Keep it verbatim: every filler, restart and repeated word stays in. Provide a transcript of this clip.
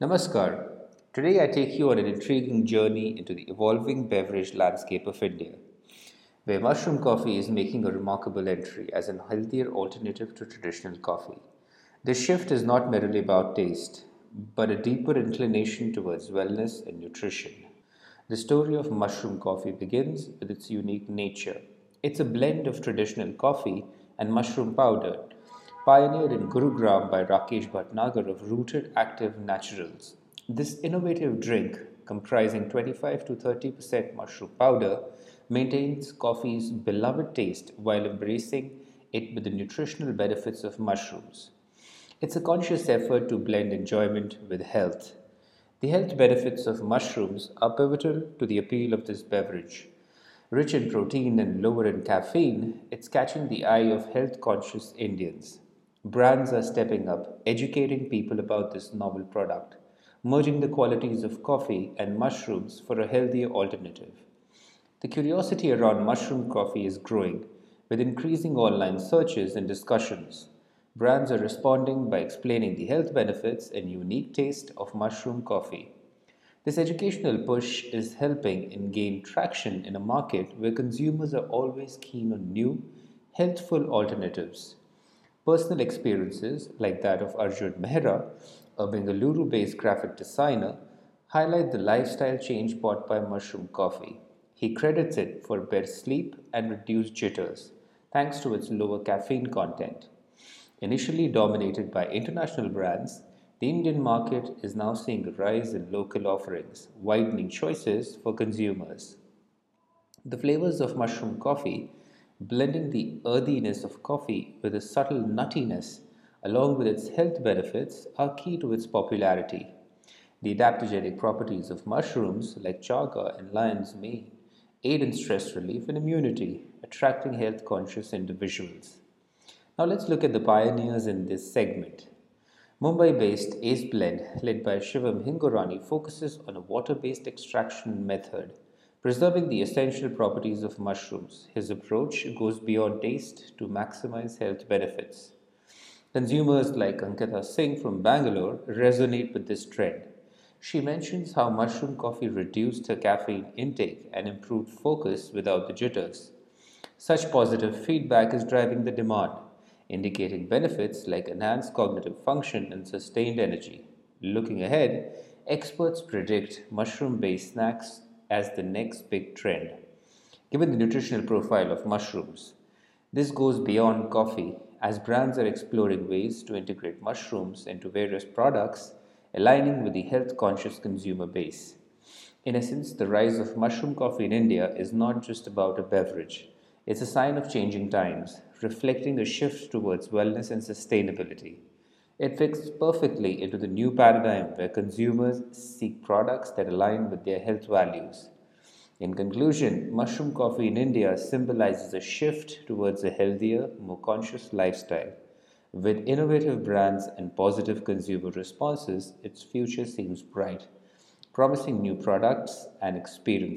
Namaskar. Today I take you on an intriguing journey into the evolving beverage landscape of India, where mushroom coffee is making a remarkable entry as a healthier alternative to traditional coffee. This shift is not merely about taste, but a deeper inclination towards wellness and nutrition. The story of mushroom coffee begins with its unique nature. It's a blend of traditional coffee and mushroom powder, pioneered in Gurugram by Rakesh Bhatnagar of Rooted Active Naturals. This innovative drink, comprising twenty-five to thirty percent mushroom powder, maintains coffee's beloved taste while embracing it with the nutritional benefits of mushrooms. It's a conscious effort to blend enjoyment with health. The health benefits of mushrooms are pivotal to the appeal of this beverage. Rich in protein and lower in caffeine, it's catching the eye of health conscious Indians. Brands are stepping up, educating people about this novel product, merging the qualities of coffee and mushrooms for a healthier alternative. The curiosity around mushroom coffee is growing, with increasing online searches and discussions. Brands are responding by explaining the health benefits and unique taste of mushroom coffee. This educational push is helping in gain traction in a market where consumers are always keen on new, healthful alternatives. Personal experiences like that of Arjun Mehra, a Bengaluru based graphic designer, highlight the lifestyle change brought by mushroom coffee. He credits it for better sleep and reduced jitters, thanks to its lower caffeine content. Initially dominated by international brands, the Indian market is now seeing a rise in local offerings, widening choices for consumers. The flavors of mushroom coffee, blending the earthiness of coffee with a subtle nuttiness along with its health benefits, are key to its popularity. The adaptogenic properties of mushrooms like chaga and lion's mane aid in stress relief and immunity, attracting health conscious individuals. Now let's look at the pioneers in this segment. Mumbai based Ace Blend, led by Shivam Hingorani, focuses on a water based extraction method, preserving the essential properties of mushrooms. His approach goes beyond taste to maximize health benefits. Consumers like Ankita Singh from Bangalore resonate with this trend. She mentions how mushroom coffee reduced her caffeine intake and improved focus without the jitters. Such positive feedback is driving the demand, indicating benefits like enhanced cognitive function and sustained energy. Looking ahead, experts predict mushroom based snacks as the next big trend. Given the nutritional profile of mushrooms, this goes beyond coffee as brands are exploring ways to integrate mushrooms into various products, aligning with the health conscious consumer base. In essence, the rise of mushroom coffee in India is not just about a beverage, it's a sign of changing times, reflecting a shift towards wellness and sustainability. It fits perfectly into the new paradigm where consumers seek products that align with their health values. In conclusion, mushroom coffee in India symbolizes a shift towards a healthier, more conscious lifestyle. With innovative brands and positive consumer responses, its future seems bright, promising new products and experiences.